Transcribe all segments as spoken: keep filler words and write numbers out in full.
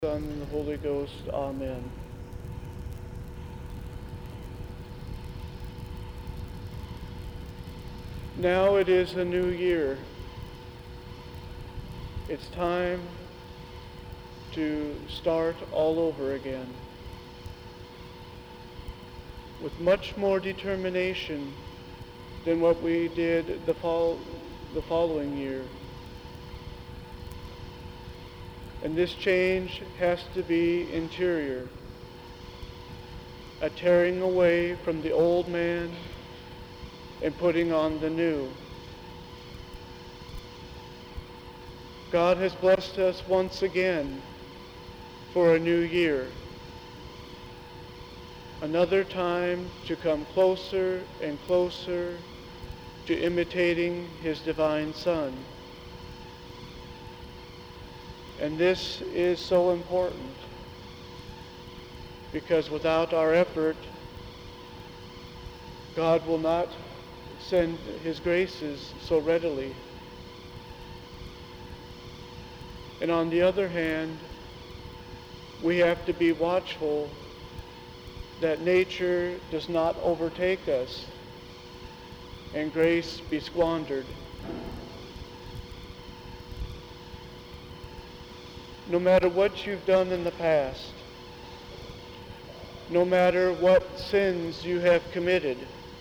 Son, and the Holy Ghost. Amen. Now it is a new year. It's time to start all over again with much more determination than what we did the, fol- the following year. And this change has to be interior, a tearing away from the old man and putting on the new. God has blessed us once again for a new year, another time to come closer and closer to imitating his divine Son. And this is so important because without our effort, God will not send his graces so readily. And on the other hand, we have to be watchful that nature does not overtake us and grace be squandered. No matter what you've done in the past, no matter what sins you have committed,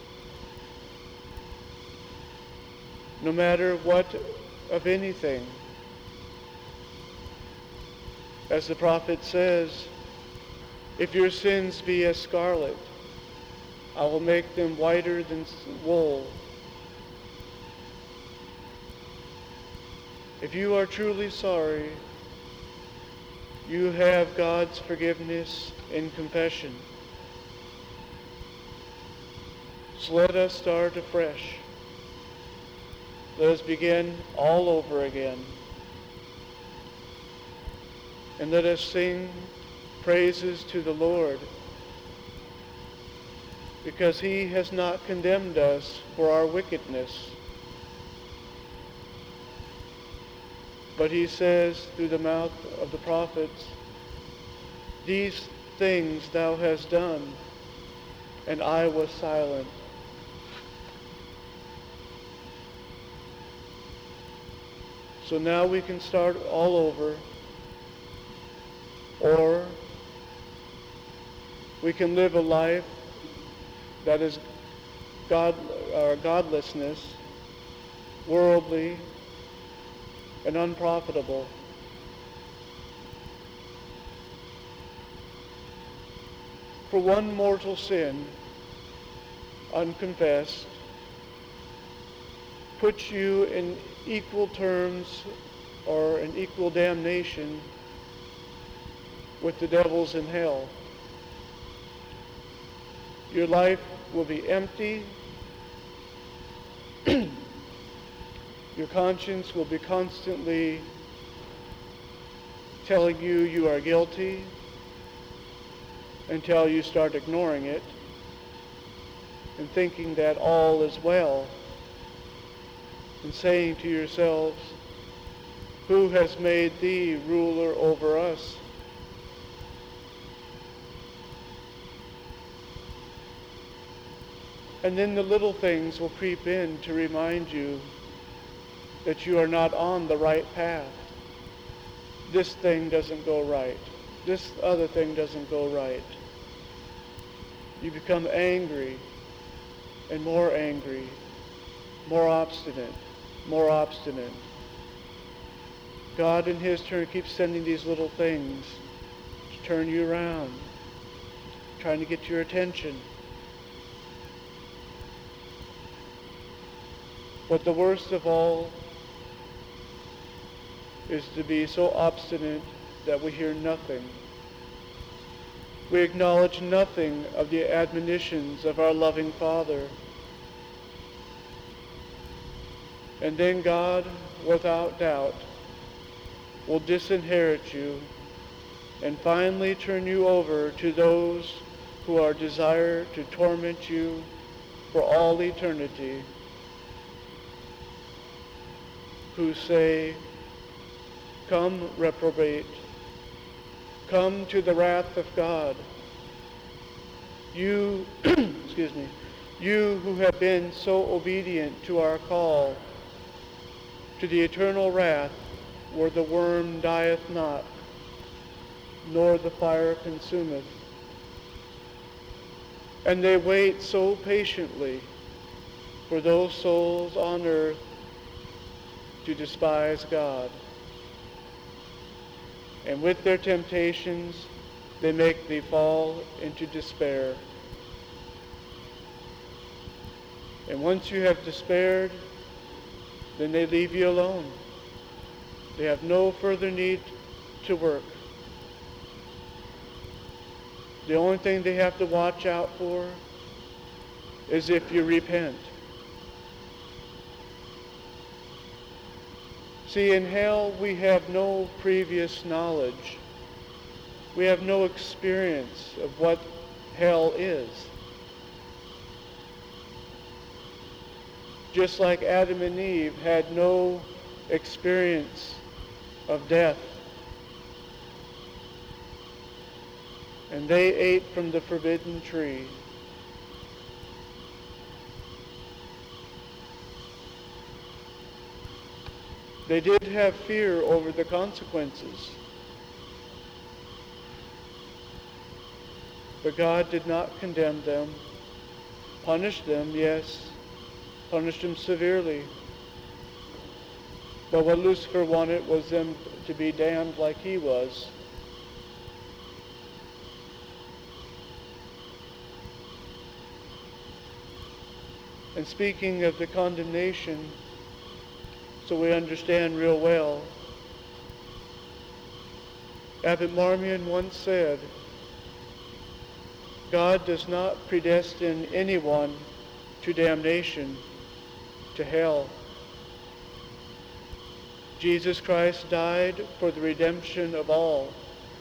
no matter what of anything, as the prophet says, if your sins be as scarlet, I will make them whiter than wool. If you are truly sorry, you have God's forgiveness in confession. So let us start afresh. Let us begin all over again. And let us sing praises to the Lord, because he has not condemned us for our wickedness. But he says through the mouth of the prophets, these things thou hast done, and I was silent. So now we can start all over, or we can live a life that is God, uh, godlessness, worldly, and unprofitable. For one mortal sin, unconfessed, puts you in equal terms or in equal damnation with the devils in hell. Your life will be empty. Your conscience will be constantly telling you you are guilty until you start ignoring it and thinking that all is well and saying to yourselves, who has made thee ruler over us? And then the little things will creep in to remind you that you are not on the right path. This thing doesn't go right. This other thing doesn't go right. You become angry and more angry, more obstinate, more obstinate. God in his turn keeps sending these little things to turn you around, trying to get your attention. But the worst of all is to be so obstinate that we hear nothing. We acknowledge nothing of the admonitions of our loving Father. And then God, without doubt, will disinherit you and finally turn you over to those who are desire to torment you for all eternity, who say, come reprobate, come to the wrath of God. You, excuse me, you who have been so obedient to our call to the eternal wrath, where the worm dieth not, nor the fire consumeth. And they wait so patiently for those souls on earth to despise God. And with their temptations, they make thee fall into despair. And once you have despaired, then they leave you alone. They have no further need to work. The only thing they have to watch out for is if you repent. See, in hell we have no previous knowledge. We have no experience of what hell is. Just like Adam and Eve had no experience of death. And they ate from the forbidden tree. They did have fear over the consequences. But God did not condemn them. Punished them, yes. Punished them severely. But what Lucifer wanted was them to be damned like he was. And speaking of the condemnation, so we understand real well, Abbot Marmion once said, God does not predestine anyone to damnation, to hell. Jesus Christ died for the redemption of all.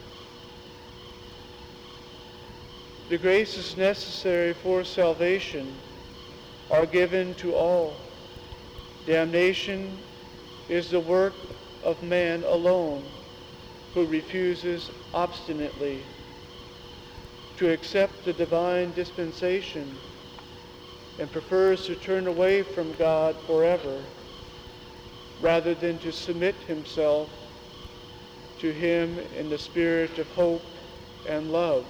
The graces necessary for salvation are given to all. Damnation is the work of man alone, who refuses obstinately to accept the divine dispensation and prefers to turn away from God forever rather than to submit himself to him in the spirit of hope and love.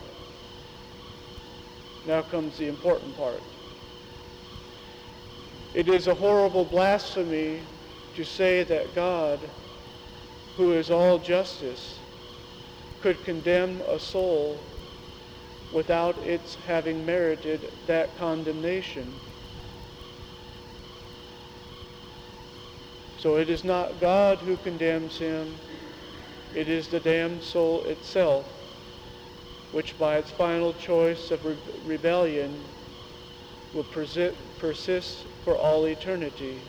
Now comes the important part. It is a horrible blasphemy to say that God, who is all justice, could condemn a soul without its having merited that condemnation. So it is not God who condemns him, it is the damned soul itself, which by its final choice of re- rebellion will persi- persist for all eternity.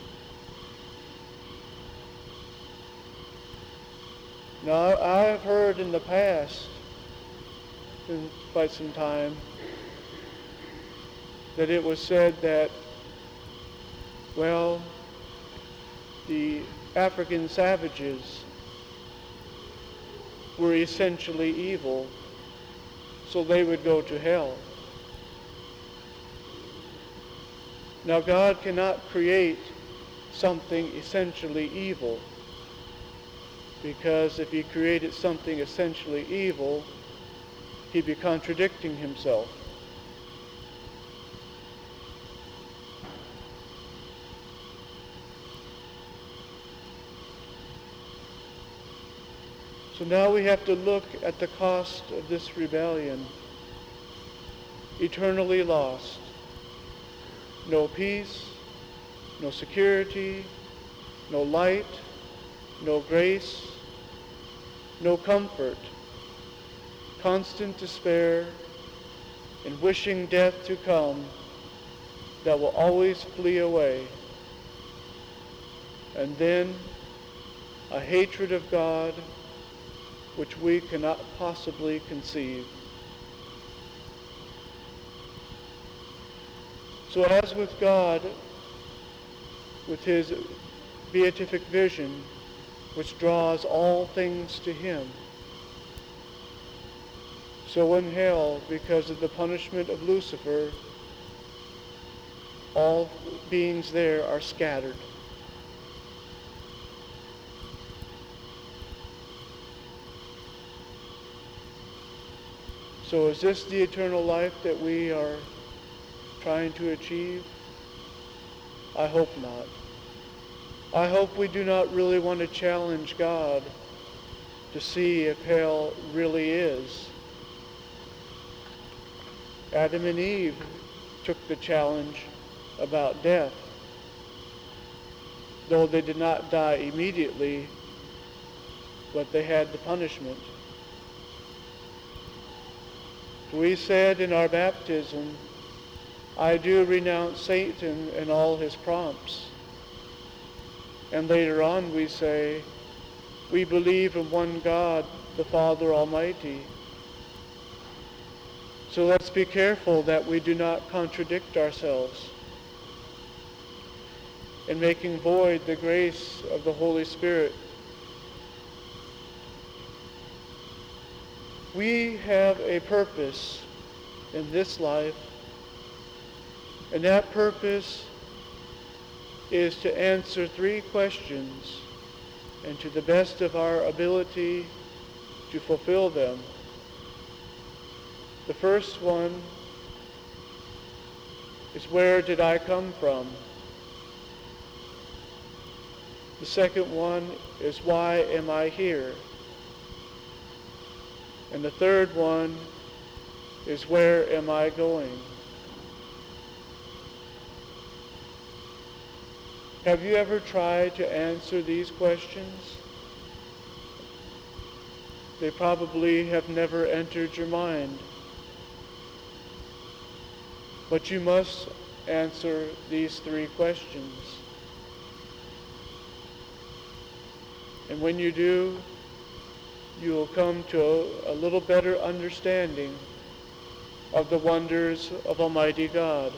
Now, I have heard in the past, in quite some time, that it was said that, well, the African savages were essentially evil, so they would go to hell. Now, God cannot create something essentially evil, because if he created something essentially evil, he'd be contradicting himself. So now we have to look at the cost of this rebellion. Eternally lost. No peace, no security, no light, no grace, no comfort, constant despair, and wishing death to come that will always flee away. And then a hatred of God which we cannot possibly conceive. So as with God, with his beatific vision, which draws all things to him, So in hell, because of the punishment of Lucifer, all beings there are scattered. So is this the eternal life that we are trying to achieve? I hope not. I hope we do not really want to challenge God to see if hell really is. Adam and Eve took the challenge about death. Though they did not die immediately, but they had the punishment. We said in our baptism, I do renounce Satan and all his prompts. And later on we say, we believe in one God, the Father Almighty. So let's be careful that we do not contradict ourselves in making void the grace of the Holy Spirit. We have a purpose in this life, and that purpose is to answer three questions, and to the best of our ability to fulfill them. The first one is, where did I come from? The second one is, why am I here? And the third one is, where am I going? Have you ever tried to answer these questions? They probably have never entered your mind. But you must answer these three questions. And when you do, you will come to a, a little better understanding of the wonders of Almighty God.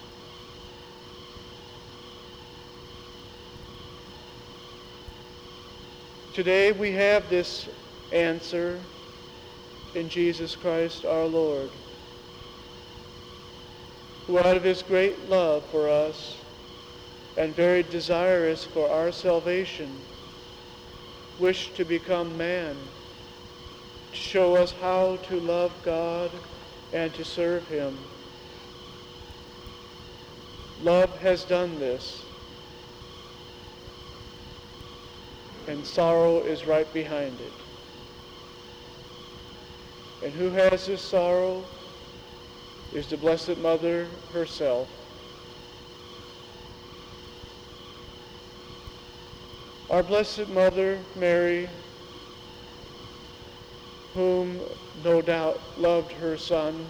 Today we have this answer in Jesus Christ our Lord, who out of his great love for us and very desirous for our salvation, wished to become man, to show us how to love God and to serve him. Love has done this, and sorrow is right behind it. And who has this sorrow is the Blessed Mother herself. Our Blessed Mother, Mary, whom no doubt loved her Son,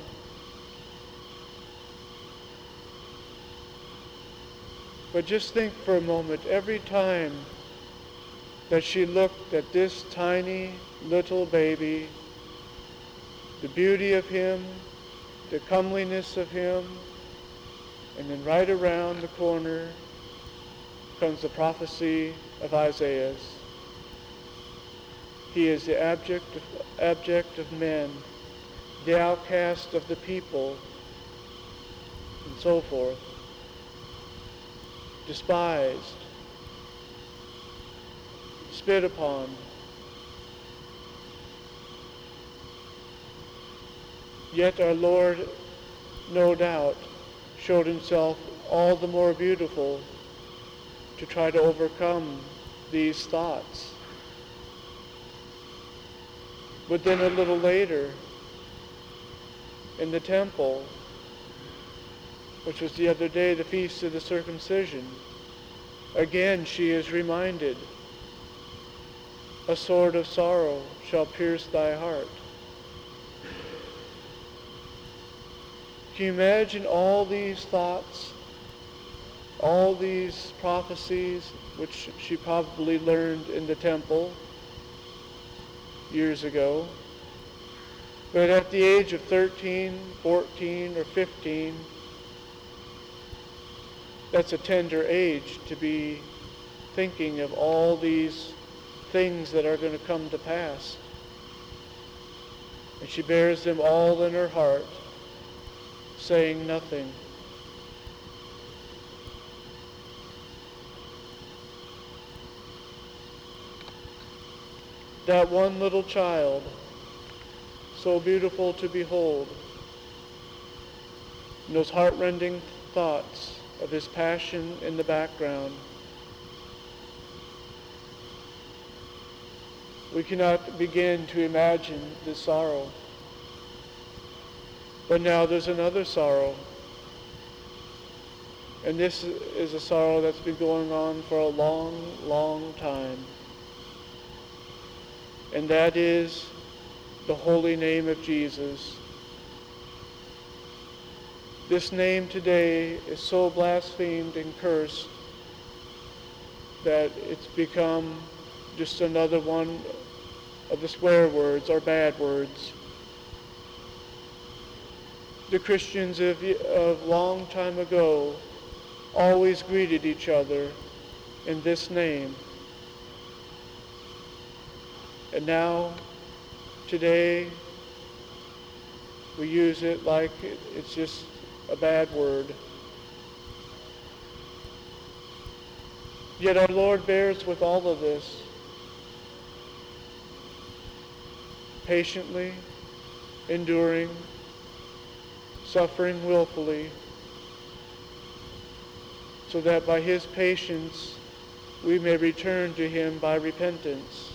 but just think for a moment, every time that she looked at this tiny little baby, the beauty of him, the comeliness of him, and then right around the corner comes the prophecy of Isaiah. He is the abject of, abject of men, the outcast of the people, and so forth, despised, spit upon. Yet our Lord, no doubt, showed himself all the more beautiful to try to overcome these thoughts. But then a little later, in the temple, which was the other day, the feast of the circumcision, again she is reminded, a sword of sorrow shall pierce thy heart. Can you imagine all these thoughts, all these prophecies, which she probably learned in the temple years ago? But at the age of thirteen, fourteen, or fifteen, that's a tender age to be thinking of all these things that are going to come to pass. And she bears them all in her heart, saying nothing. That one little child, so beautiful to behold, and those heart-rending thoughts of his passion in the background. We cannot begin to imagine this sorrow. But now there's another sorrow. And this is a sorrow that's been going on for a long, long time. And that is the holy name of Jesus. This name today is so blasphemed and cursed that it's become just another one of the swear words or bad words. The Christians of, of long time ago always greeted each other in this name. And now, today, we use it like it, it's just a bad word. Yet our Lord bears with all of this patiently, enduring, suffering willfully, so that by his patience we may return to him by repentance.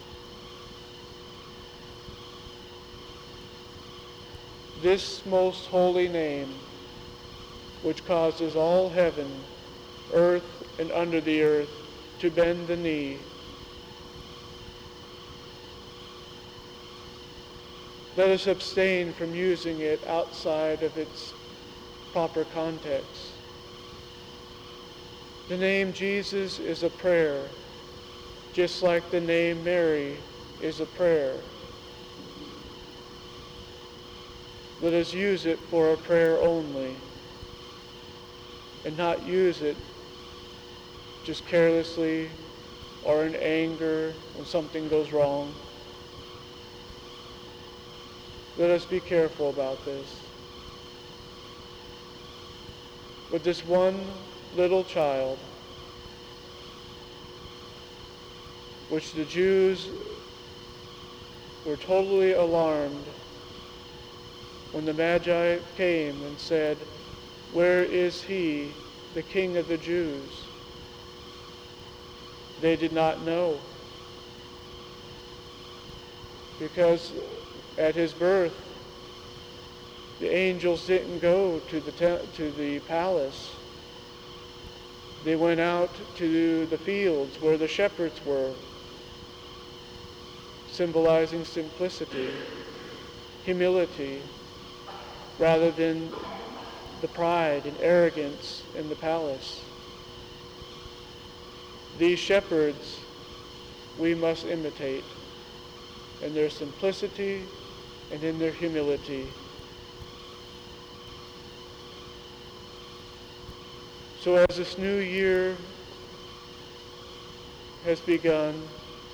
This most holy name, which causes all heaven, earth, and under the earth to bend the knee, let us abstain from using it outside of its proper context. The name Jesus is a prayer, just like the name Mary is a prayer. Let us use it for a prayer only, and not use it just carelessly or in anger when something goes wrong. Let us be careful about this. With this one little child, which the Jews were totally alarmed when the Magi came and said, "Where is he, the King of the Jews?" They did not know, because at his birth, the angels didn't go to the te- to the palace. They went out to the fields where the shepherds were, symbolizing simplicity, humility, rather than the pride and arrogance in the palace. These shepherds we must imitate in their simplicity and in their humility. So as this new year has begun,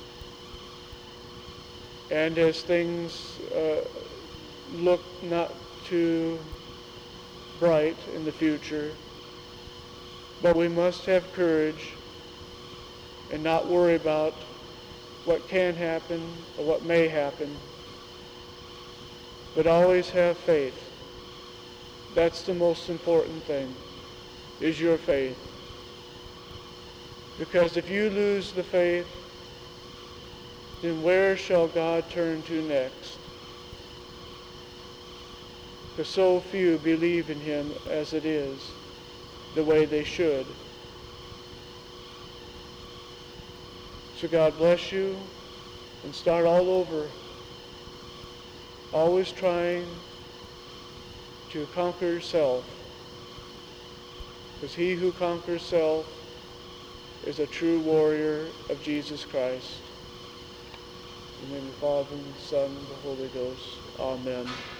and as things uh, look not too bright in the future, but we must have courage and not worry about what can happen or what may happen, but always have faith. That's the most important thing, is your faith. Because if you lose the faith, then where shall God turn to next? Because so few believe in him as it is, the way they should. So God bless you, and start all over, always trying to conquer self, because he who conquers self is a true warrior of Jesus Christ. In the name of the Father, and the Son, and the Holy Ghost. Amen.